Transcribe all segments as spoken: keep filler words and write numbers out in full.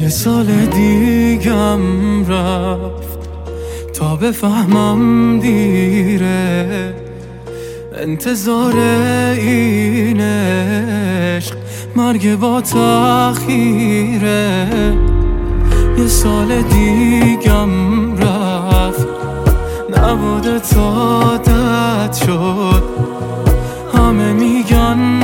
یه سال دیگم رفت تا بفهمم دیره، انتظار این عشق مرگ با تأخیره. یه سال دیگم رفت نبوده تا عادت شد، همه میگن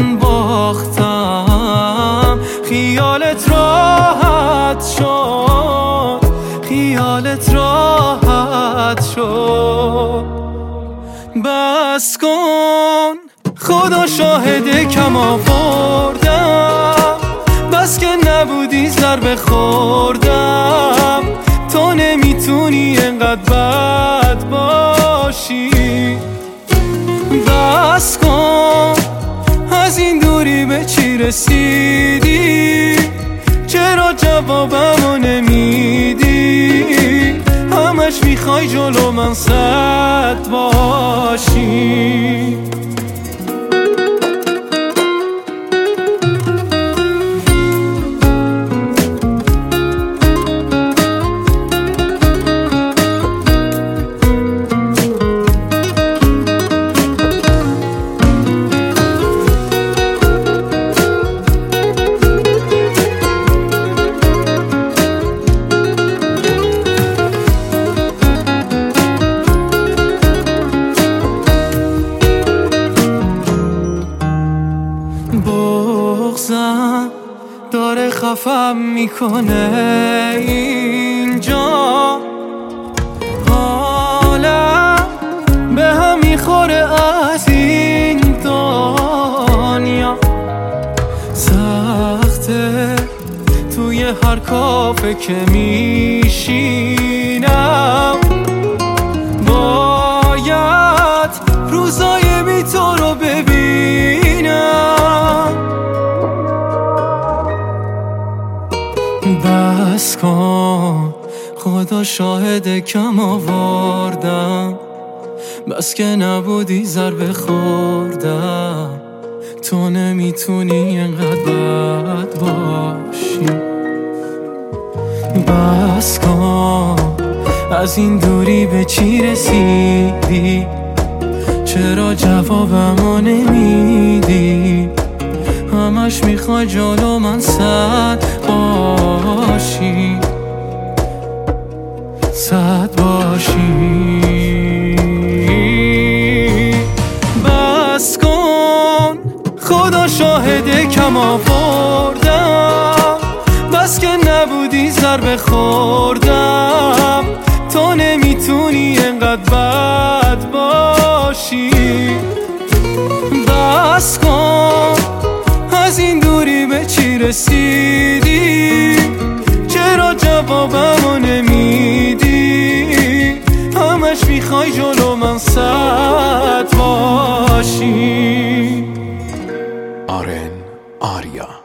باختم، خیالت راحت شد، خیالت راحت شد. بس کن خدا شاهده کم آوردم، بس که نبودی ضربه خوردم. تو نمیتونی انقدر بد باشی. بس کن از این دوری به چی رسیدی؟ چرا جوابمو نمیدی؟ همش میخوای جلو من سد باشی. بغضم داره خفم میکنه اینجا، حالم به هم میخوره از این دنیا. سخته توی هر کافه که میشینم، باید روزای بی تو رو ببینم. بس کن خدا شاهد کم آوردم، بس که نبودی ضربه خوردم. تو نمیتونی انقدر بد باشی. بس کن از این دوری به چی رسیدی؟ چرا جوابمو نمیدی؟ همش میخوای جلو من سد باشی، سد باشی. بس کن خدا شاهده کم آوردم، بس که نبودی ضربه خوردم. تو نمیتونی انقدر بد باشی. بس کن از این دوری به چی رسیدی؟ چرا جوابمو نمیدی؟ همش میخوای جلو من سد باشی. آرن آریا.